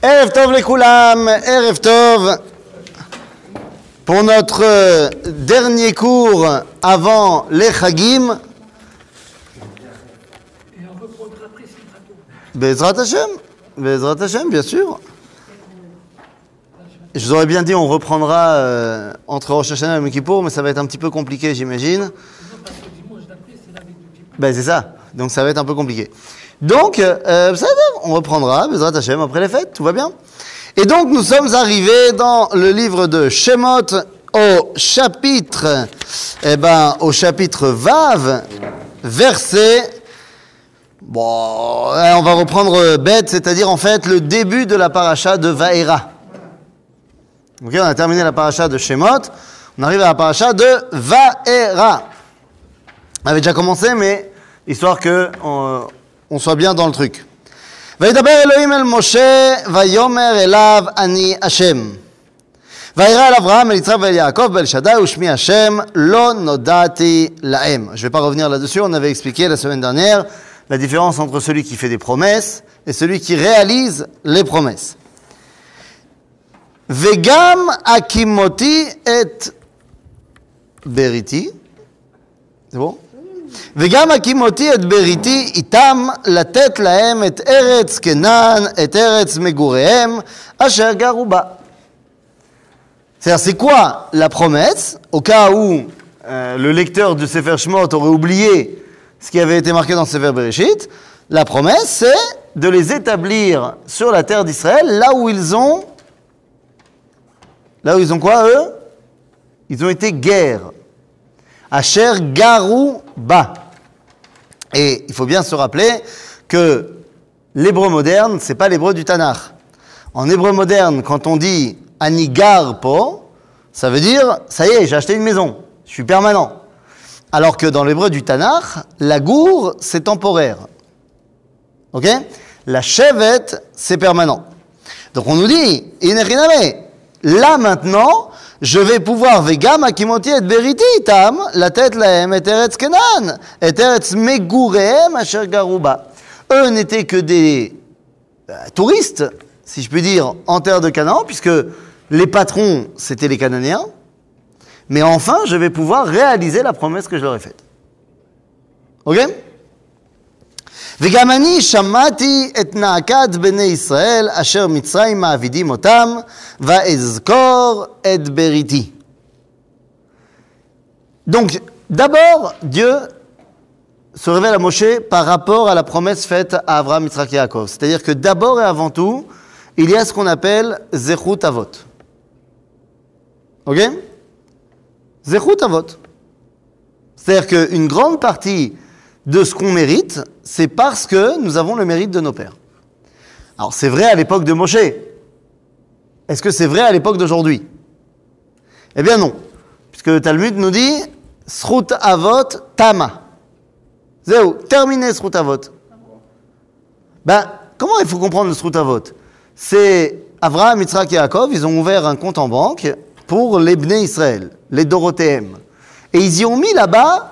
Erev Tov lekoulam, Erev Tov. Pour notre dernier cours avant les Chagim. Et on reprendra après Simchat Torah. Bezrat Hashem, bien sûr. Je vous aurais bien dit on reprendra entre Rosh Hashanah et Yom Kippour, mais ça va être un petit peu compliqué, j'imagine. Non, parce que dimanche d'après, c'est la veille du Kippour. Ben c'est ça, donc ça va être un peu compliqué. Donc, on reprendra, Bezrat Hashem, après les fêtes, tout va bien. Et donc, nous sommes arrivés dans le livre de Shemot, au chapitre Vav, verset, on va reprendre Bet, c'est-à-dire en fait le début de la paracha de Vaera. Ok, on a terminé la paracha de Shemot, on arrive à la paracha de Vaera. On avait déjà commencé, mais histoire que on soit bien dans le truc. וידבר אלוהים אל משה, ויאמר אליו אני השם. וירא אל אברהם, אל יצחק ואל יעקב, ואל שדי ושמי השם, לא נודעתי להם. Je ne vais pas revenir là-dessus, on avait expliqué la semaine dernière la différence entre celui qui fait des promesses et celui qui réalise les promesses. וגם הקימותי את בריתי. זה bon? וגם הקימותי את בריתי איתם לתת להם את ארץ כנען, את ארץ מגוריהם, אשר גרו בה. C'est quoi la promesse, au cas où le lecteur du Sefer Shemot aurait oublié ce qui avait été marqué dans le Sefer Bereshit? La promesse, c'est de les établir sur la terre d'Israël, là où ils ont quoi, eux? Ils ont été guerres. Asher garu ba. Et il faut bien se rappeler que l'hébreu moderne, c'est pas l'hébreu du Tanakh. En hébreu moderne, quand on dit ani gar po, ça veut dire ça y est, j'ai acheté une maison, je suis permanent. Alors que dans l'hébreu du Tanakh, la gour, c'est temporaire. Ok? La shevet, c'est permanent. Donc on nous dit, inechiname, là maintenant, je vais pouvoir, vegam akimoti et beriti itam, la tête lahem et eretz kenan, et eretz megurehem asher garuba. Eux n'étaient que des touristes, si je puis dire, en terre de Canaan, puisque les patrons, c'était les Cananéens. Mais enfin, je vais pouvoir réaliser la promesse que je leur ai faite. Ok? וגם אני שמעתי את נאקת בני ישראל אשר מצרים מעבידים אותם ואזכור את בריתי. Donc, d'abord, Dieu se révèle à Moshe par rapport à la promesse faite à Abraham, Yitzhak et Yaakov. C'est-à-dire que d'abord et avant tout, il y a ce qu'on appelle Zechut Avot. Ok? Zechut Avot. C'est-à-dire qu'une grande partie de ce qu'on mérite, c'est parce que nous avons le mérite de nos pères. Alors, c'est vrai à l'époque de Moshe. Est-ce que c'est vrai à l'époque d'aujourd'hui? Eh bien non. Puisque le Talmud nous dit Srut Avot Tama. Zéou, terminé Srut Avot. Comment il faut comprendre le Srut Avot? C'est Avraham, Yitzhak et Yaakov, ils ont ouvert un compte en banque pour les Bnei Israël, les Dorothéem. Et ils y ont mis là-bas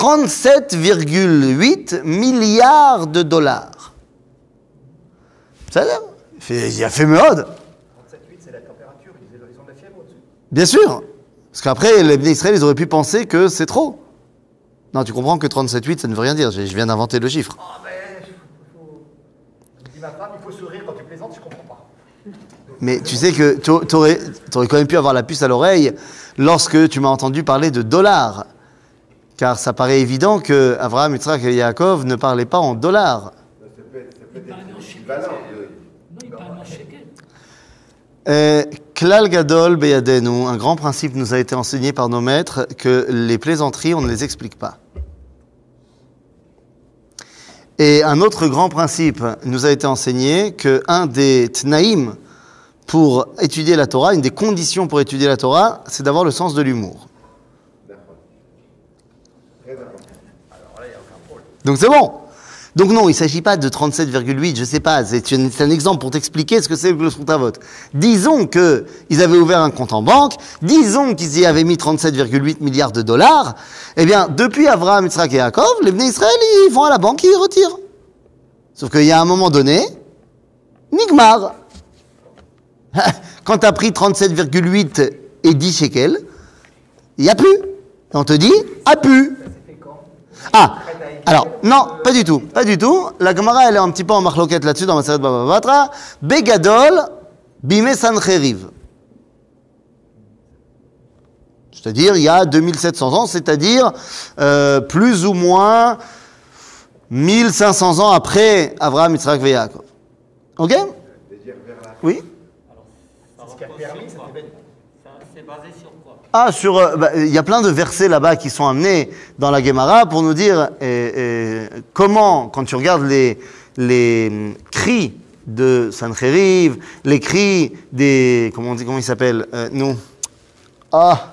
37,8 milliards de dollars. Ça il a fait méode. 37,8, c'est la température, ils ont de la fièvre au-dessus. Bien sûr. Parce qu'après, les Bnei Israël, ils auraient pu penser que c'est trop. Non, tu comprends que 37,8, ça ne veut rien dire. Je viens d'inventer le chiffre. Je dis ma femme, il faut sourire quand tu plaisantes, je comprends pas. Mais tu sais que tu aurais quand même pu avoir la puce à l'oreille lorsque tu m'as entendu parler de dollars. Car ça paraît évident que Avraham, Yitzhak et Yaakov ne parlaient pas en dollars. Ça peut être Non, il parle en shekel. Klal Gadol Beyadenu, un grand principe nous a été enseigné par nos maîtres, que les plaisanteries, on ne les explique pas. Et un autre grand principe nous a été enseigné qu'un des tnaïm pour étudier la Torah, une des conditions pour étudier la Torah, c'est d'avoir le sens de l'humour. Donc c'est bon. Donc non, il ne s'agit pas de 37,8, je ne sais pas, c'est un exemple pour t'expliquer ce que c'est le Srut Avot. Disons qu'ils avaient ouvert un compte en banque, disons qu'ils y avaient mis 37,8 milliards de dollars, eh bien, depuis Avraham, Yitzhak et Yaakov, les Bnei Israël, ils vont à la banque et ils retirent. Sauf qu'il y a un moment donné, Nigmar. Quand tu as pris 37,8 et 10 shekels, il n'y a plus. Et on te dit, a pu. Ah, alors, non, pas du tout, pas du tout. La Gemara, elle est un petit peu en marloquette là-dessus dans Maseret Baba Batra. Begadol, bime sancheriv. C'est-à-dire, il y a 2700 ans, c'est-à-dire plus ou moins 1500 ans après Abraham, Yitzhak et Yaakov. Ok? Oui? C'est basé sur quoi? Ah, il y a plein de versets là-bas qui sont amenés dans la Gemara pour nous dire comment, quand tu regardes les cris de Sancheriv, les cris des... Comment il s'appelle nous. Ah.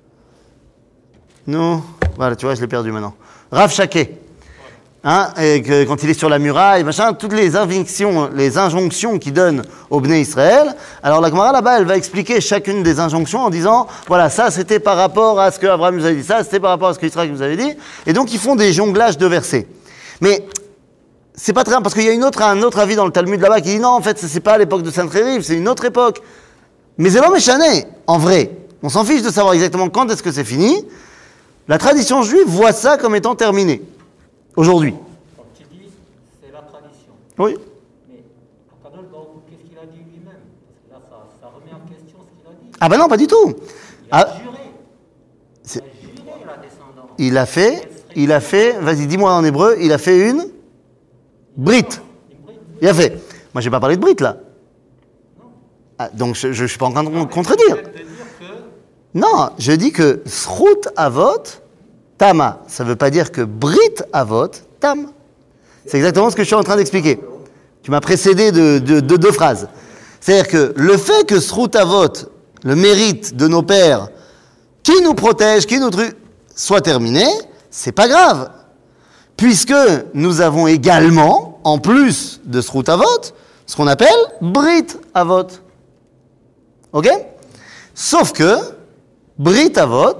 Nous. Voilà, tu vois, je l'ai perdu maintenant. Rav Shaké. Hein, quand il est sur la muraille, machin, toutes les injonctions qu'il donne au Bnei Israël. Alors la Gemara là-bas, elle va expliquer chacune des injonctions en disant, voilà, ça c'était par rapport à ce que Abraham nous avait dit, ça c'était par rapport à ce que Israël nous avait dit. Et donc ils font des jonglages de versets. Mais c'est pas très bien, parce qu'il y a un autre avis dans le Talmud là-bas qui dit non, en fait, c'est pas à l'époque de Sancheriv, c'est une autre époque. Mais c'est l'homme échané, en vrai. On s'en fiche de savoir exactement quand est-ce que c'est fini. La tradition juive voit ça comme étant terminé. Aujourd'hui. Comme tu dis, c'est la tradition. Oui. Mais Akadosh Baruch Hu, qu'est-ce qu'il a dit lui-même? Parce que là, ça remet en question ce qu'il a dit. Ah ben non, pas du tout. Il a juré. Il a juré la descendance. Il a fait, vas-y, dis-moi en hébreu, il a fait une brite. Il a fait. Moi, j'ai pas parlé de brite, là. Ah, donc, je suis pas en train de contredire. Non, je dis que Srout Avot Tama. Ça ne veut pas dire que Brit Avot Tam. C'est exactement ce que je suis en train d'expliquer. Tu m'as précédé de deux phrases. C'est-à-dire que le fait que Srout Avot, le mérite de nos pères, qui nous protège, soit terminé, c'est pas grave. Puisque nous avons également, en plus de Srout Avot, ce qu'on appelle Brit Avot. Ok? Sauf que Brit Avot,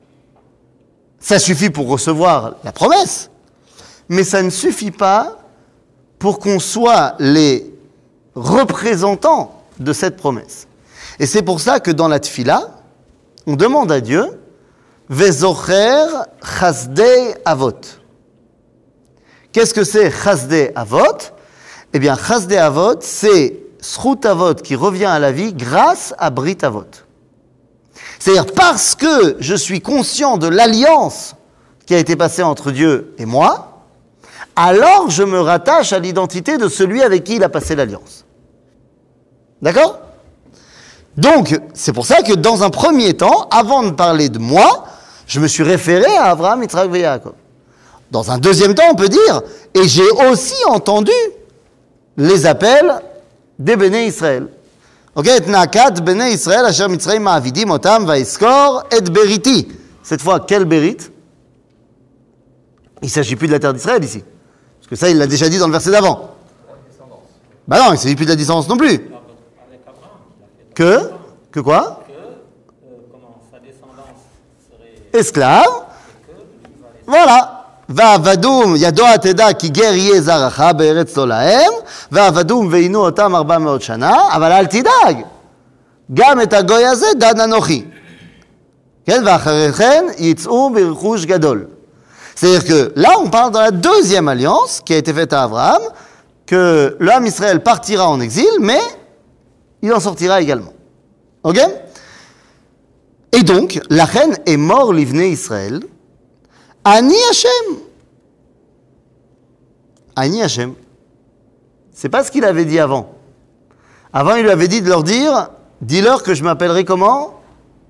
ça suffit pour recevoir la promesse, mais ça ne suffit pas pour qu'on soit les représentants de cette promesse. Et c'est pour ça que dans la Tfila, on demande à Dieu Vezocher Chasdei Avot. Qu'est-ce que c'est Chasdei Avot? Eh bien, Chasdei Avot, c'est Srout Avot qui revient à la vie grâce à Brit Avot. C'est-à-dire parce que je suis conscient de l'alliance qui a été passée entre Dieu et moi, alors je me rattache à l'identité de celui avec qui il a passé l'alliance. D'accord? Donc, c'est pour ça que dans un premier temps, avant de parler de moi, je me suis référé à Abraham, Yitzhak et Yaakov. Dans un deuxième temps, on peut dire, et j'ai aussi entendu les appels des Béné Israël. Ok, et nakat Béné Israël, asher mitzrayim ma'avidim otam va'iskor et beriti. Cette fois, quel bérit? Il ne s'agit plus de la terre d'Israël ici. Parce que ça, il l'a déjà dit dans le verset d'avant. Bah non, il ne s'agit plus de la descendance non plus. Que quoi? Comment sa descendance serait... Esclave. Voilà. והעבדום ידוע תדע כי גר יהיה זרעך בארץ לא להם, והעבדום ועינו אותם 400 שנה, אבל אל תדאג, גם את הגוי הזה דן אנוכי. כן, ואחרי כן יצאו ברכוש גדול. C'est-à-dire que là, on parle dans la deuxième alliance qui a été faite à Abraham, que l'homme Israël partira en exil, mais il en sortira également. Ok? Et donc, la reine est mort l'ivné Israël. Ani Hashem. Ani Hashem. C'est pas ce qu'il avait dit avant. Avant, il lui avait dit de leur dire, dis-leur que je m'appellerai comment?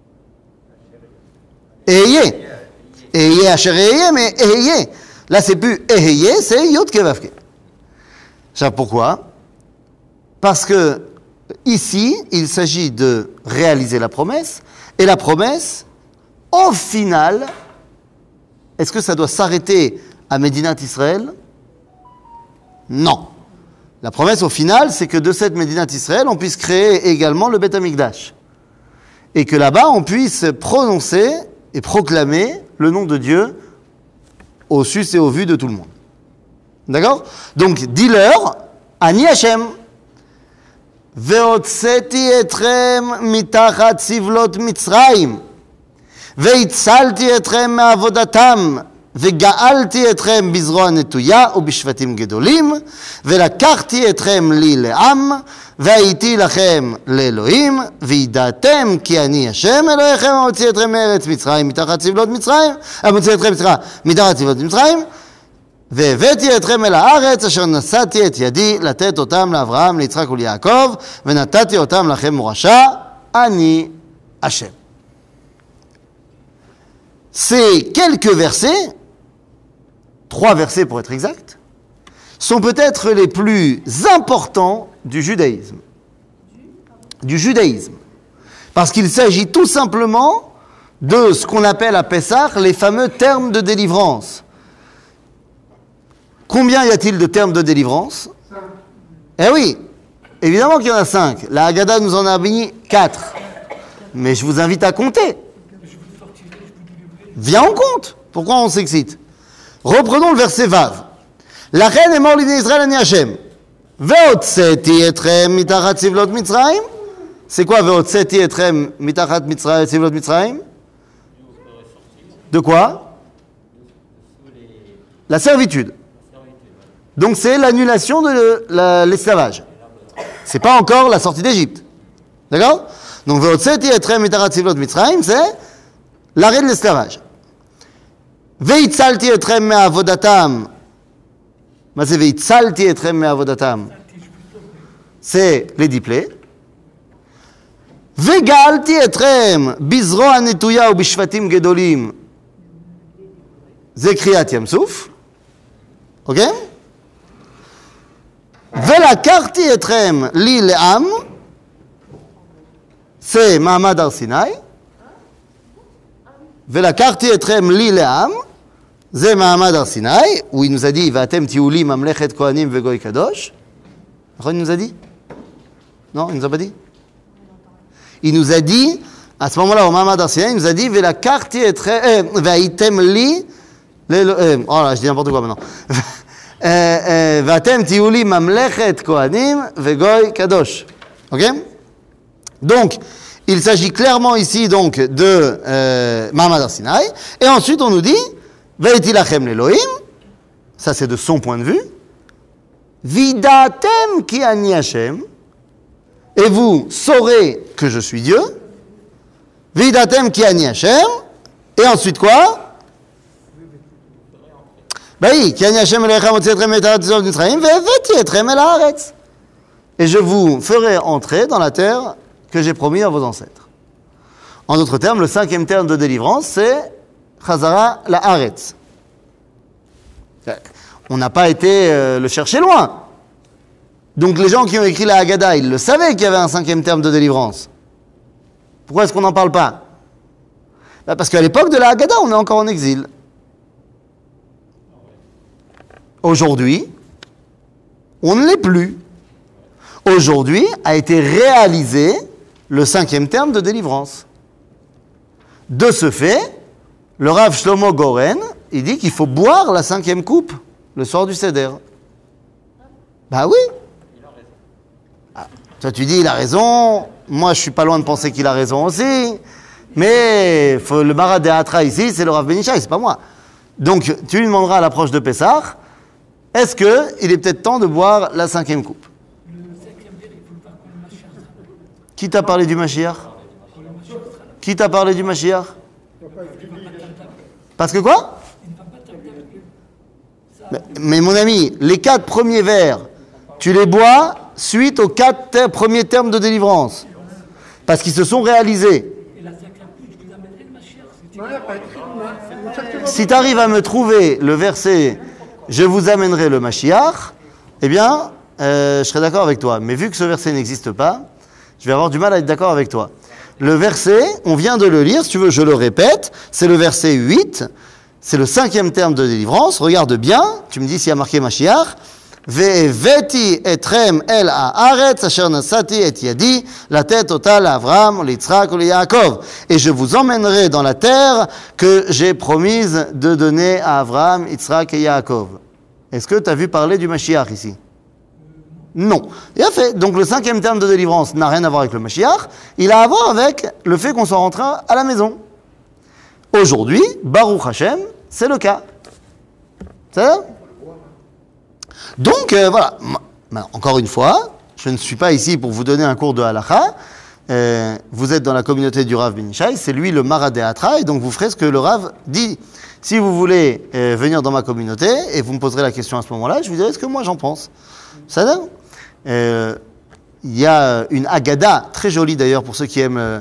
Ehye. Ehye, Asher Ehye, mais Ehye. Là, c'est plus Ehye, c'est Yod Kevavke. Ça, pourquoi? Parce que ici, il s'agit de réaliser la promesse, et la promesse, au final, est-ce que ça doit s'arrêter à Médinat Israël? Non. La promesse au final, c'est que de cette Médinat Israël, on puisse créer également le Beth Amikdash. Et que là-bas, on puisse prononcer et proclamer le nom de Dieu au su et au vu de tout le monde. D'accord? Donc, dis-leur, Ani Hashem. והוצאתי אתכם מתחת סבלות מצרים, והצלתי אתכם מעבודתם, וגאלתי אתכם בזרוע נטויה ובשבטים גדולים, ולקחתי אתכם לי לעם, והייתי לכם לאלוהים, וידעתם כי אני השם אלוהיכם המוציא אתכם מארץ מצרים מתחת סבלות מצרים, המוציא אתכם מתחת סבלות מצרים, והבאתי אתכם אל הארץ אשר נשאתי את ידי לתת אותם לאברהם, ליצחק וליעקב, ונתתי אותם לכם מורשה, אני השם. Ces quelques versets, 3 versets pour être exact, sont peut-être les plus importants du judaïsme. Du judaïsme. Parce qu'il s'agit tout simplement de ce qu'on appelle à Pessah les fameux termes de délivrance. Combien y a-t-il de termes de délivrance? 5. Eh oui, évidemment qu'il y en a 5. La Haggadah nous en a mis 4. Mais je vous invite à compter. Viens en compte. Pourquoi on s'excite? Reprenons le verset Vav. La reine est mort l'idée Israël ani Hashem. Ve'otseti etrem mitachat sivlot Mitzrayim. C'est quoi Ve'otseti etrem mitachat sivlot Mitzrayim? De quoi? La servitude. Donc c'est l'annulation de l'esclavage. C'est pas encore la sortie d'Égypte. D'accord? Donc Ve'otseti etrem mitachat sivlot Mitzrayim, c'est l'arrêt de l'esclavage. Ve'itzalti etrem me'avodatam. Mais c'est Ve'itzalti etrem me'avodatam. C'est les 10 plaies. Ve'ga'alti etrem bizroa netuya ou bishvatim gedolim. C'est Kriyat Yam-Souf. Ok? Ve'lakarti etrem li le'am. C'est Mahamad Har Sinai. Ve'lakarti etrem li le'am. C'est Mahamad Har Sinai, où il nous a dit Va'atem tiuli mamlechet kohanim vegoy kadosh. Il nous a dit? Non, il nous a pas dit? Il nous a dit, à ce moment-là, au Mahamad Har Sinai, il nous a dit Ve'lakarti etrem va'aitem li. Oh là, je dis n'importe quoi maintenant. Va'atem tiuli mamlechet kohanim vegoy kadosh. Ok? Donc, il s'agit clairement ici donc de Mahamad Har Sinai. Et ensuite, on nous dit Ve'eti lachem l'Elohim. Ça, c'est de son point de vue. Vidatem ki ani Hashem. Et vous saurez que je suis Dieu. Vidatem ki ani Hashem. Et ensuite quoi? Bah ki ani Hashem elohecha motzi etrem mitachat sivlot Mitzrayim ve'eveti etrem el haaretz. Et je vous ferai entrer dans la terre que j'ai promis à vos ancêtres. En d'autres termes, le 5e terme de délivrance, c'est Chazara la Haaretz. On n'a pas été le chercher loin. Donc les gens qui ont écrit la Haggadah, ils le savaient qu'il y avait un 5e terme de délivrance. Pourquoi est-ce qu'on n'en parle pas? Parce qu'à l'époque de la Haggadah, on est encore en exil. Aujourd'hui, on ne l'est plus. Aujourd'hui a été réalisé le 5e terme de délivrance. De ce fait, le Rav Shlomo Goren, il dit qu'il faut boire la 5e coupe le soir du Seder. Bah oui. Ah, toi tu dis il a raison, moi je suis pas loin de penser qu'il a raison aussi, mais le Marat de Hatra ici, c'est le Rav Benishai, c'est pas moi. Donc tu lui demanderas à l'approche de Pessah, est-ce qu'il est peut-être temps de boire la 5e coupe? Qui t'a parlé du Mashiach? Qui t'a parlé du Mashiach? Parce que quoi? Mais mon ami, les 4 premiers vers, tu les bois suite aux 4 premiers termes de délivrance. Parce qu'ils se sont réalisés. Si tu arrives à me trouver le verset « Je vous amènerai le Mashiach », eh bien, je serai d'accord avec toi. Mais vu que ce verset n'existe pas, je vais avoir du mal à être d'accord avec toi. Le verset, on vient de le lire, si tu veux, je le répète, c'est le verset 8, c'est le 5e terme de délivrance, regarde bien, tu me dis s'il y a marqué Mashiach, Ve'eveti etrem el haaretz asher nasati et yadi latet ota l'Avraham, l'Yitzhak ou l'Yaakov. Et je vous emmènerai dans la terre que j'ai promise de donner à Avraham, Yitzhak et Yaakov. Est-ce que tu as vu parler du Mashiach ici? Non. Il a fait. Donc le 5e terme de délivrance n'a rien à voir avec le Mashiach. Il a à voir avec le fait qu'on soit rentré à la maison. Aujourd'hui, Baruch Hashem, c'est le cas. C'est ça? Donc voilà. Encore une fois, je ne suis pas ici pour vous donner un cours de halakha. Vous êtes dans la communauté du Rav Ben Ishai, c'est lui le Maradéatra, et donc vous ferez ce que le Rav dit. Si vous voulez venir dans ma communauté, et vous me poserez la question à ce moment-là, je vous dirai ce que moi j'en pense. Ça donne. Il y a une Haggadah, très jolie d'ailleurs pour ceux qui aiment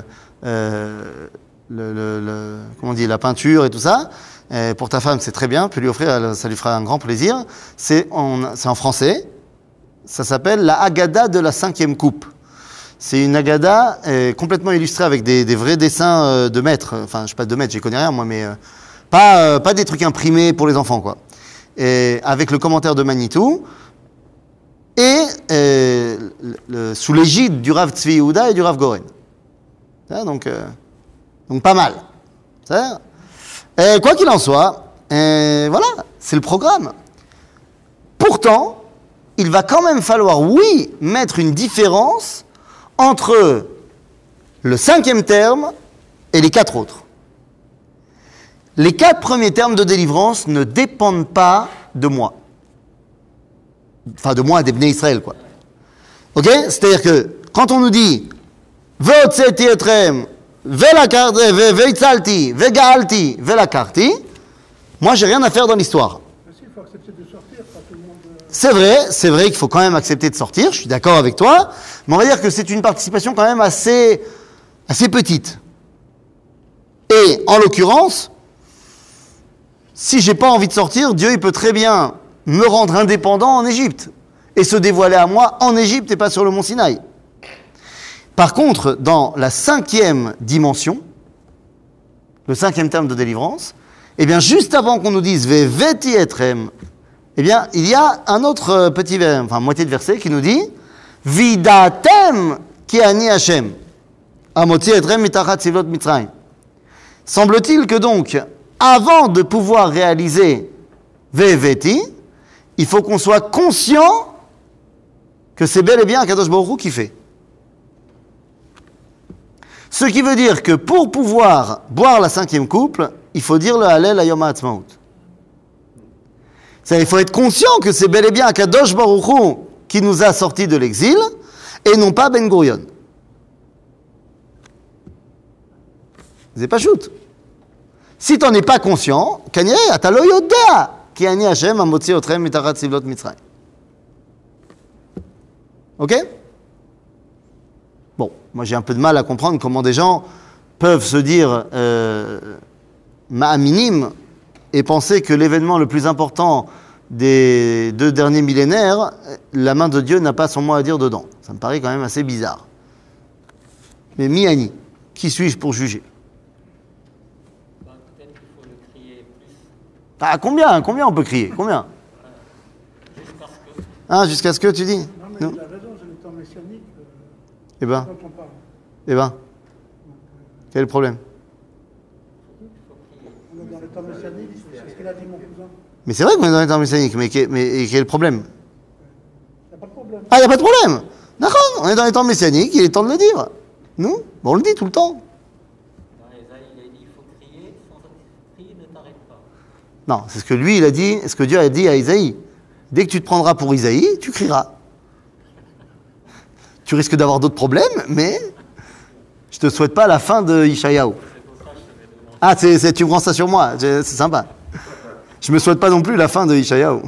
comment on dit, la peinture et tout ça. Pour ta femme, c'est très bien, peut lui offrir, ça lui fera un grand plaisir. C'est en français, ça s'appelle la Haggadah de la 5e coupe. C'est une Haggadah complètement illustrée avec des vrais dessins de maîtres. Enfin, je ne sais pas de maîtres, j'y connais rien moi, mais pas des trucs imprimés pour les enfants, quoi. Et avec le commentaire de Manitou et sous l'égide du Rav Tzvi Yehuda et du Rav Goren. Ça, donc pas mal. Ça, quoi qu'il en soit, voilà, c'est le programme. Pourtant, il va quand même falloir, oui, mettre une différence entre le 5e terme et les 4 autres. Les 4 premiers termes de délivrance ne dépendent pas de moi. Enfin, de moi, des Bnei Israël, quoi. Ok? C'est-à-dire que, quand on nous dit « Ve'otzeti etrem, ve'itzalti, ve'ga'alti, ve'lakarti », moi, j'ai rien à faire dans l'histoire. Il faut accepter de sortir, pas tout le monde. C'est vrai qu'il faut quand même accepter de sortir, je suis d'accord avec toi, mais on va dire que c'est une participation quand même assez petite. Et, en l'occurrence, si j'ai pas envie de sortir, Dieu, il peut très bien me rendre indépendant en Égypte et se dévoiler à moi en Égypte et pas sur le mont Sinaï. Par contre, dans la 5e dimension, le 5e terme de délivrance, eh bien, juste avant qu'on nous dise « Ve'veti etrem », eh bien, il y a un autre petit, moitié de verset qui nous dit « Vidatem ki ani Hashem, amotzi etrem mitachat sivlot Mitzrayim ». Semble-t-il que donc, avant de pouvoir réaliser Ve'veti, il faut qu'on soit conscient que c'est bel et bien Akadosh Baruch Hu qui fait. Ce qui veut dire que pour pouvoir boire la 5e coupe, il faut dire le Hallel Hayom HaAtzmaut. Il faut être conscient que c'est bel et bien Akadosh Baruch Hu qui nous a sortis de l'exil et non pas Ben Gurion. C'est pas shoot. Si tu n'en es pas conscient, Kanye, אתה לא יודע כי אני השם המוציא אתכם מתחת סבלות מצרים. Ok? Bon, moi j'ai un peu de mal à comprendre comment des gens peuvent se dire ma'aminim et penser que l'événement le plus important des 2 derniers millénaires, la main de Dieu n'a pas son mot à dire dedans. Ça me paraît quand même assez bizarre. Mais Miani, qui suis-je pour juger? Peut-être qu'il faut le crier plus. Ah, combien on peut crier? Combien? Jusqu'à ce que. Ah, jusqu'à ce que tu dis? Non, mais Non. il a raison, c'est le temps messianique Eh ben, dont on parle. quel est le problème? On est dans le temps messianique, c'est ce qu'il a dit mon cousin. Mais c'est vrai qu'on est dans les temps messianiques, mais quel est le problème? Il n'y a pas de problème. Ah, il n'y a pas de problème. D'accord, on est dans les temps messianiques, il est temps de le dire. Nous, bon, on le dit tout le temps. Dans Ésaïe, il a dit il faut crier, sans crier ne t'arrête pas. Non, c'est ce que lui, il a dit, ce que Dieu a dit à Isaïe. Dès que tu te prendras pour Isaïe, tu crieras. Tu risques d'avoir d'autres problèmes, mais je te souhaite pas la fin de Ishayahu. Ah, tu prends ça sur moi, c'est sympa. Je me souhaite pas non plus la fin de Ishayahu.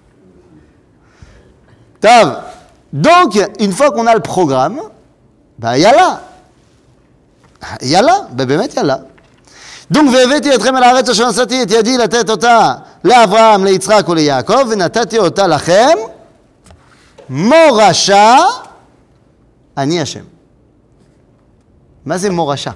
Tav. Donc, une fois qu'on a le programme, bah, yalla. Yalla, bah, bémet, yalla. Donc, והבאתי אתכם אל הארץ אשר נשאתי את ידי לתת אותה לאברהם, ליצחק וליעקב, ונתתי אותה לכם, מורשה, אני השם. מה זה מורשה?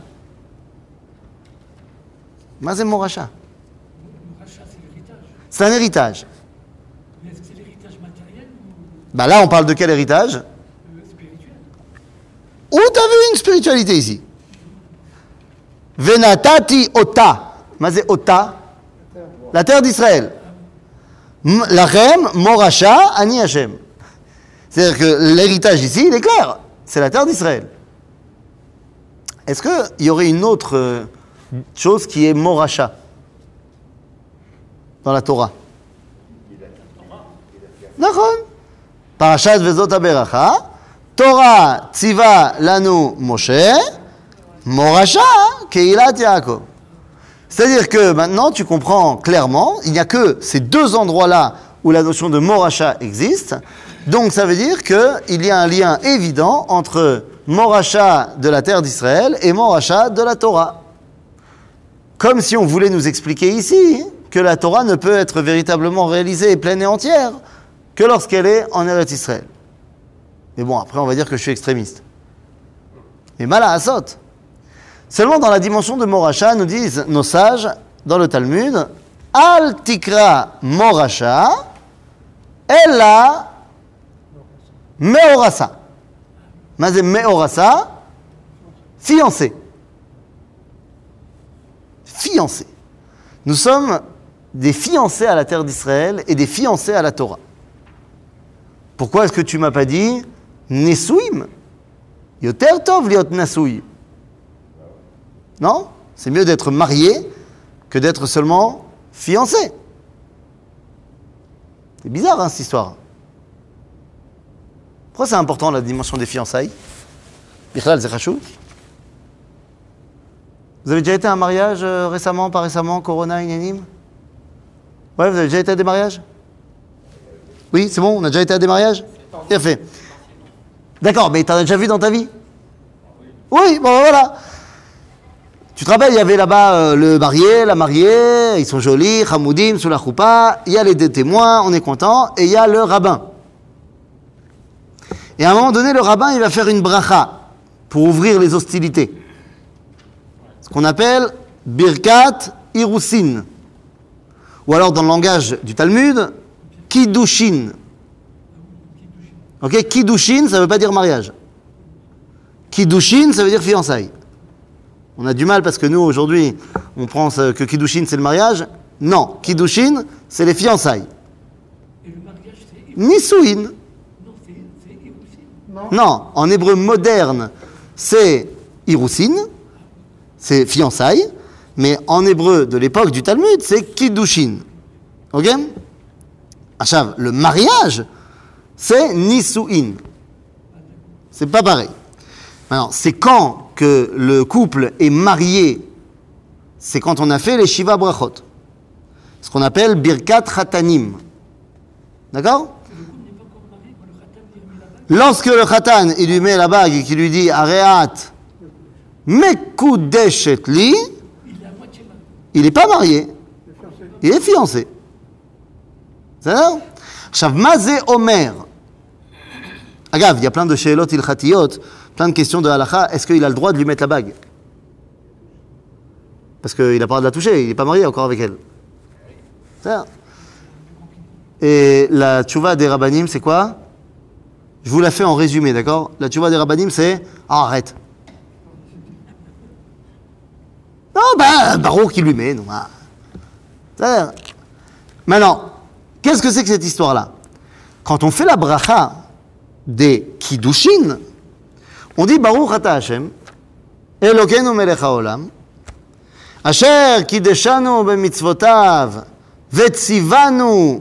מה זה מורשה? Le rachat, c'est l'héritage. C'est un héritage. Mais est-ce que c'est l'héritage matériel ou Bah là, on parle de quel héritage? spirituel? Où t'as vu une spiritualité ici? Venatati ota. Mazé ota? La terre d'Israël. Lachem, morasha, ani Hashem. C'est-à-dire que l'héritage ici, il est clair. C'est la terre d'Israël. Est-ce qu'il y aurait une autre chose qui est Moracha dans la Torah? Nachon. Parashat Vezot HaBeracha. Torah tziva lanu Moshe. Moracha Keilat Yaakov. C'est-à-dire que maintenant, tu comprends clairement, il n'y a que ces deux endroits-là où la notion de Moracha existe. Donc, ça veut dire qu'il y a un lien évident entre Moracha de la terre d'Israël et Moracha de la Torah. Comme si on voulait nous expliquer ici que la Torah ne peut être véritablement réalisée, pleine et entière, que lorsqu'elle est en Eretz Israël. Mais bon, après, on va dire que je suis extrémiste. Mais mal à Asot. Seulement dans la dimension de Moracha, nous disent nos sages dans le Talmud, Al tikra Moracha, Ella Meorasa. Mazé Meorasa, fiancé. Fiancé. Nous sommes des fiancés à la terre d'Israël et des fiancés à la Torah. Pourquoi est-ce que tu m'as pas dit Nesouim? Yoter tov liot nasoui. Non? C'est mieux d'être marié que d'être seulement fiancé. C'est bizarre, hein, cette histoire. Pourquoi c'est important, la dimension des fiançailles? Bichlal, c'est chachou. Vous avez déjà été à un mariage récemment, pas récemment, Corona, Inyanim? Ouais, vous avez déjà été à des mariages? Oui, c'est bon, on a déjà été à des mariages? Bien fait. D'accord, mais t'en as déjà vu dans ta vie? Oui, bon, voilà. Tu te rappelles, il y avait là-bas le marié, la mariée, ils sont jolis, chamoudim, sous la choupa, il y a les deux témoins, on est content, et il y a le rabbin. Et à un moment donné, le rabbin, il va faire une bracha pour ouvrir les hostilités. Ce qu'on appelle Birkat Irusin. Ou alors, dans le langage du Talmud, Kiddushin. Ok, Kiddushin, ça ne veut pas dire mariage. Kiddushin, ça veut dire fiançailles. On a du mal parce que nous, aujourd'hui, on pense que Kiddushin, c'est le mariage. Non, Kiddushin, c'est les fiançailles. Et le mariage, c'est Nisouin. Non, c'est Irusin. Non, en hébreu moderne, c'est Irusin, c'est fiançailles. Mais en hébreu de l'époque du Talmud, c'est Kiddushin. Ok? Achav, le mariage, c'est Nisouin. C'est pas pareil. Alors, c'est quand que le couple est marié, c'est quand on a fait les Shiva Brachot. Ce qu'on appelle Birkat Khatanim. D'accord? Lorsque le Khatan, il lui met la bague et qu'il lui dit Areat, Mekudeshet li, il n'est pas marié, il est fiancé. C'est ça? Shav Mazé Omer. Agav, il y a plein de Sheelot ilchatiyot, plein de questions de halakha. Est-ce qu'il a le droit de lui mettre la bague? Parce qu'il n'a pas le droit de la toucher, il n'est pas marié encore avec elle. C'est ça. Et la tchouva des rabbanim, c'est quoi? Je vous la fais en résumé, d'accord? La tchouva des rabbanim, c'est arrête. Non, Baruch qui lui met. Non, ah. Maintenant, qu'est-ce que c'est que cette histoire-là? Quand on fait la bracha des Kiddushin, on dit Baruch ata Hashem, Elokeinu melech haolam, Asher kiddeshanu b'mitzvotav, vetzivanu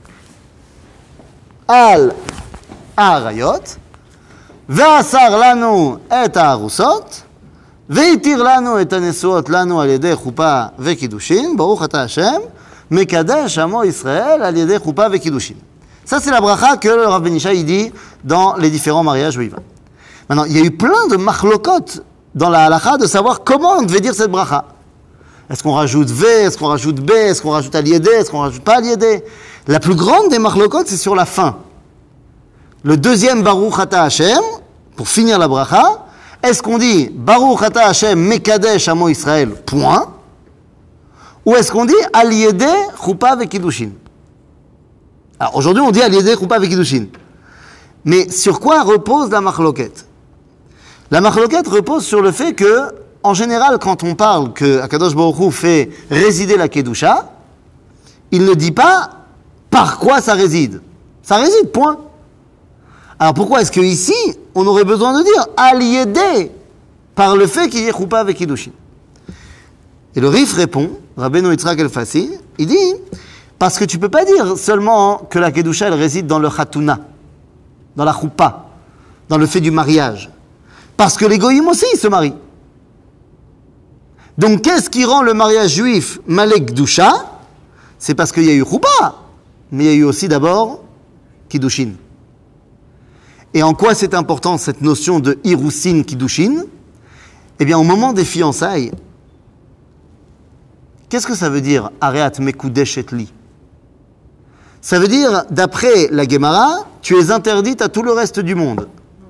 al ha'arayot, ve'asar lanu et ha'arusot, ve'itir lanu et hanesuot lanu al yedei chupa ve'kiddushin, Baruch ata Hashem, mekadesh amo Israël al yedei chupa ve'kiddushin. Ça, c'est la bracha que le Rav Ben Ishai dit dans les différents mariages où il va. Maintenant, il y a eu plein de machlokot dans la halakha de savoir comment on devait dire cette bracha. Est-ce qu'on rajoute V? Est-ce qu'on rajoute B? Est-ce qu'on rajoute Aliédé? Est-ce qu'on rajoute pas Aliédé? La plus grande des machlokot, c'est sur la fin. Le deuxième Baruch ata Hashem, pour finir la bracha, est-ce qu'on dit Baruch ata Hashem mekadesh amo Israël, point? Ou est-ce qu'on dit Aliédé chupa ve'kiddushin? Alors aujourd'hui, on dit Aliédé chupa ve'kiddushin. Mais sur quoi repose la machloket? La machloket repose sur le fait que, en général, quand on parle que Akadosh Baruch Hu fait résider la kedusha, il ne dit pas par quoi ça réside. Ça réside, point. Alors pourquoi est-ce qu'ici, on aurait besoin de dire al-yedé, par le fait qu'il y ait choupa avec Kiddushin? Et le Rif répond, Rabbeinu Yitzhak El-Fassi, il dit, parce que tu peux pas dire seulement que la Kedusha, elle réside dans le Khatuna, dans la choupa, dans le fait du mariage. Parce que les goyim aussi, ils se marient. Donc qu'est-ce qui rend le mariage juif Malek Kedusha? C'est parce qu'il y a eu choupa, mais il y a eu aussi d'abord Kiddushin. Et en quoi c'est important cette notion de Hirusin Kiddushin? Eh bien, au moment des fiançailles, qu'est-ce que ça veut dire Areat Mekudesh et Li? Ça veut dire, d'après la Gemara, tu es interdite à tout le reste du monde.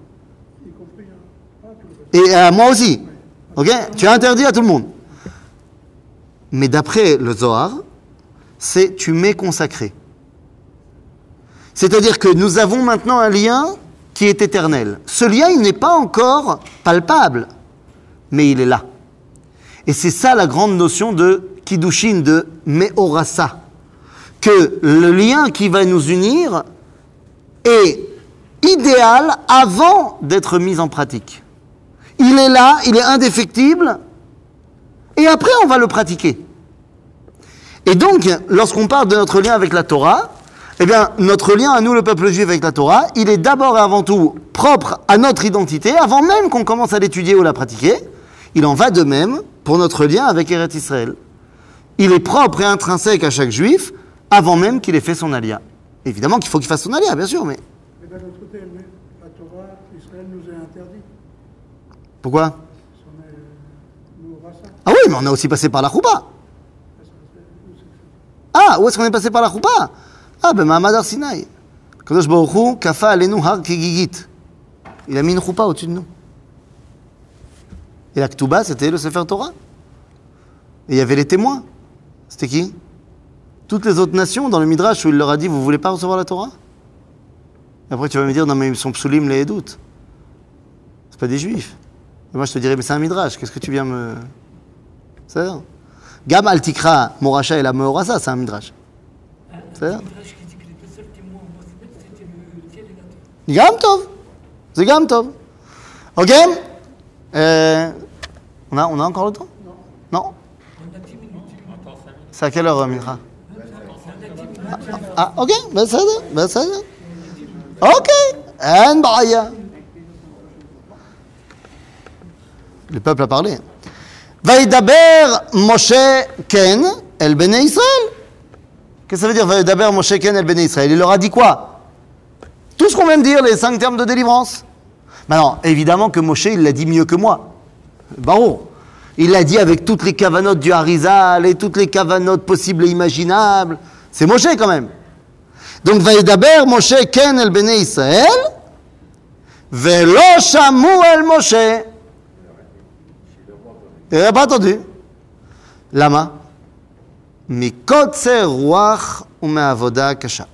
Et à moi aussi. Ok? Tu es interdit à tout le monde. Mais d'après le Zohar, c'est tu m'es consacré. C'est-à-dire que nous avons maintenant un lien qui est éternel. Ce lien, il n'est pas encore palpable, mais il est là. Et c'est ça la grande notion de Kiddushin, de Meorasa. Que le lien qui va nous unir est idéal avant d'être mis en pratique. Il est là, il est indéfectible, et après on va le pratiquer. Et donc, lorsqu'on parle de notre lien avec la Torah, eh bien, notre lien à nous, le peuple juif, avec la Torah, il est d'abord et avant tout propre à notre identité, avant même qu'on commence à l'étudier ou la pratiquer. Il en va de même pour notre lien avec Eretz Israël. Il est propre et intrinsèque à chaque juif, avant même qu'il ait fait son alia. Évidemment qu'il faut qu'il fasse son alia, bien sûr, mais... Mais d'un autre côté, la Torah, Israël nous est interdit. Pourquoi? Nous aura ça. Ah oui, mais on a aussi passé par la choupa. Ah, où est-ce qu'on est passé par la choupa? Ah, ben Mahamad Har Sinai. Kadosh Baruch Hu, kafa alenu har kigigit. Il a mis une choupa au-dessus de nous. Et la Ktuba, c'était le Sefer Torah. Et il y avait les témoins. C'était qui? Toutes les autres nations dans le Midrash où il leur a dit, vous voulez pas recevoir la Torah? Et après tu vas me dire, non mais ils sont psulim les Edout. C'est pas des juifs. Et moi je te dirais, mais c'est un Midrash, qu'est-ce que tu viens me... C'est ça? Gam al tikra, Moracha et la Meorasa, c'est un Midrash. C'est ça? Le Midrash qui dit que les deux seuls témoins au Mossad, c'était le ciel et la terre. Gam Tov. C'est Gam Tov. Ok? On a encore le temps? Non. On a 10 minutes. C'est à quelle heure, Mincha? Ah, ok, בסדר. Ok, אין בעיה. Le peuple a parlé. וידבר משה כן אל בני ישראל. Qu'est-ce que ça veut dire וידבר משה כן אל בני ישראל? Il leur a dit quoi? Tout ce qu'on vient de dire, les 5 termes de délivrance. Maintenant, évidemment que Moshe, il l'a dit mieux que moi. Baruch. Il l'a dit avec toutes les kavanotes du Harizal et toutes les kavanotes possibles et imaginables. C'est Moshe quand même. Donc, וידבר משה כן אל בני ישראל, ולא שמעו אל משה. Il n'a pas entendu. Lama? מקוצר רוח ומעבודה קשה.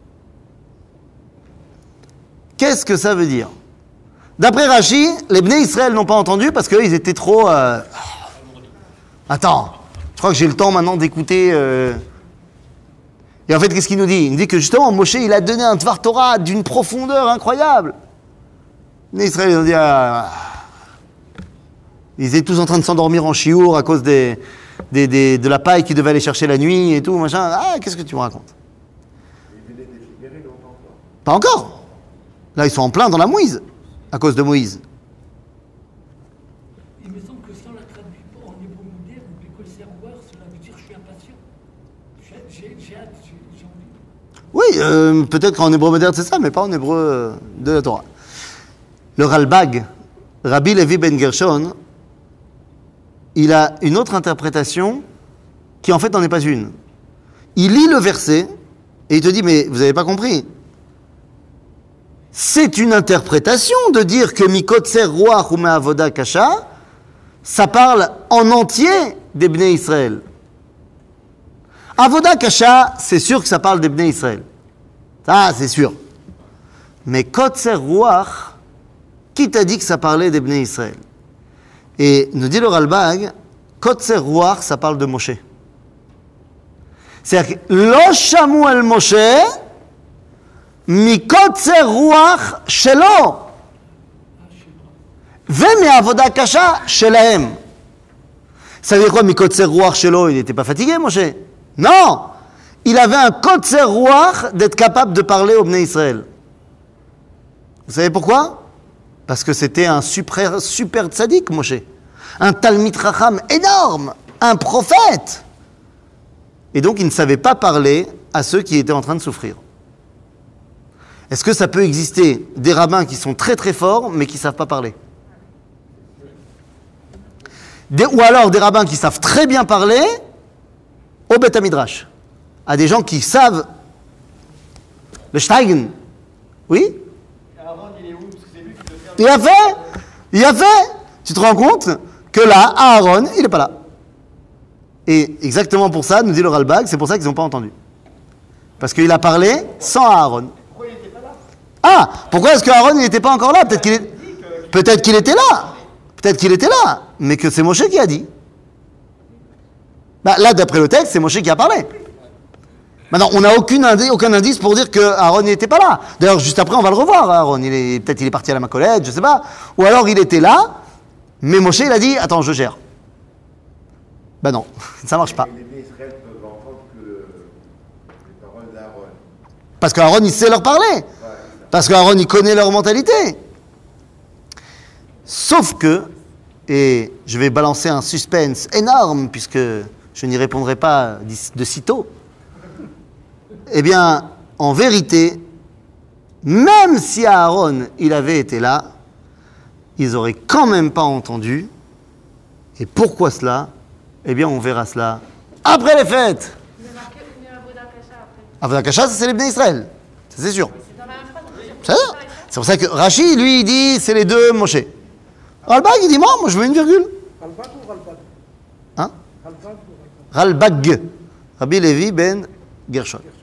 Qu'est-ce que ça veut dire? D'après Rashi, les Bnei Israël n'ont pas entendu parce qu'ils étaient trop... Attends, je crois que j'ai le temps maintenant d'écouter... Et en fait, qu'est-ce qu'il nous dit? Il nous dit que justement, Moshe, il a donné un Dvar Torah d'une profondeur incroyable. Les Bnei Israël, ils ont dit... Ils étaient tous en train de s'endormir en chiour à cause de la paille qu'ils devaient aller chercher la nuit et tout, machin. Ah, qu'est-ce que tu me racontes? Pas encore. Là, ils sont en plein dans la mouise, à cause de Moïse. Il me semble que si on la traduit pas en hébreu moderne, l'école servoir, cela veut dire je suis impatient. J'ai hâte, j'ai envie. Oui, peut-être qu'en hébreu moderne c'est ça, mais pas en hébreu de la Torah. Le Ralbag, Rabbi Levi ben Gershon, il a une autre interprétation qui en fait n'en est pas une. Il lit le verset et il te dit, mais vous n'avez pas compris. C'est une interprétation de dire que Mikotser Ruach ou Me'avoda Kasha, ça parle en entier des Bnei Israël. Avoda Kasha, c'est sûr que ça parle des Bnei Israël. Ça, c'est sûr. Mais Kotser Ruach, qui t'a dit que ça parlait des Bnei Israël? Et nous dit le Ralbag, Kotser Ruach, ça parle de Moshe. C'est-à-dire que Lo Shamu el Moshe, מקוצר רוח שלו ומעבודה קשה שלהם. Ça veut dire quoi, מקוצר רוח שלו? Il n'était pas fatigué, Moshe? Non! Il avait un kotzer ruach d'être capable de parler au Bnei Israël. Vous savez pourquoi? Parce que c'était un super tzaddik, Moshe. Un Talmid Chacham énorme, un prophète. Et donc il ne savait pas parler à ceux qui étaient en train de souffrir. Est-ce que ça peut exister des rabbins qui sont très très forts mais qui ne savent pas parler? Ou alors des rabbins qui savent très bien parler au Beth HaMidrash, à des gens qui savent le Steigen. Oui? Aaron, il est où? Parce que c'est lui qui doit faire. Il a fait. Tu te rends compte que là, Aaron, il n'est pas là. Et exactement pour ça, nous dit le Ralbag, c'est pour ça qu'ils n'ont pas entendu. Parce qu'il a parlé sans Aaron. Pourquoi il n'était pas là? Ah, pourquoi est-ce que Aaron n'était pas encore là? Peut-être qu'il était là. Peut-être qu'il était là, mais que c'est Moshe qui a dit. Bah, là, d'après le texte, c'est Moshe qui a parlé. Maintenant, on n'a aucun indice pour dire que Aaron n'était pas là. D'ailleurs, juste après, on va le revoir, Aaron. Peut-être il est parti à la Macolette, je ne sais pas. Ou alors il était là, mais Moshe, il a dit, attends, je gère. Ben non, ça marche pas. Les Israël peuvent entendre que les paroles d'Aaron. Parce qu'Aaron, il sait leur parler. Parce qu'Aaron, il connaît leur mentalité. Sauf que, et je vais balancer un suspense énorme, puisque je n'y répondrai pas de sitôt, eh bien, en vérité, même si Aaron, il avait été là, ils auraient quand même pas entendu. Et pourquoi cela? Eh bien, on verra cela après les fêtes. C'est marqué une Avoda Kasha après. Avoda Kasha, ça c'est les Bnei Israël. Ça c'est sûr. C'est dans la même phrase. C'est pour ça que Rashi, lui, il dit c'est les deux Moshe. Ralbag, il dit moi je veux une virgule. Ralbag ou Ralbag? Hein? Ralbag ou Ralbag? Ralbag. Rabbi Levi ben Gershon.